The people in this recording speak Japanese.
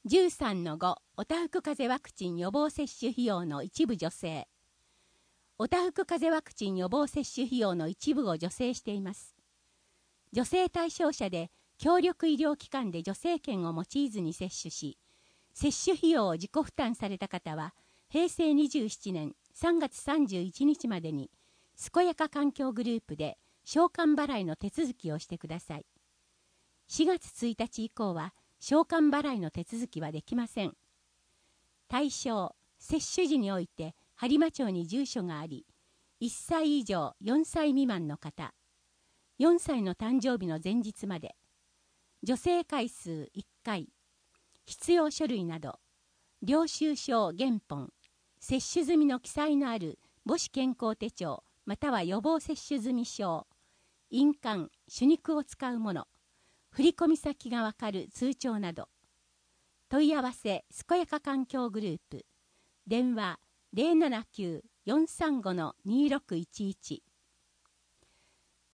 13-5 おたふく風邪ワクチン予防接種費用の一部助成。おたふく風邪ワクチン予防接種費用の一部を助成しています。助成対象者で協力医療機関で助成券を用いずに接種し、接種費用を自己負担された方は、平成27年3月31日までに、健やか環境グループで償還払いの手続きをしてください。4月1日以降は、償還払いの手続きはできません。対象、接種時において播磨町に住所があり、1歳以上4歳未満の方、4歳の誕生日の前日まで、助成回数1回、必要書類など、領収書原本、接種済みの記載のある母子健康手帳または予防接種済証、印鑑、手肉を使うもの、振込先がわかる通帳など。問い合わせ、健やか環境グループ。電話、079-435-2611。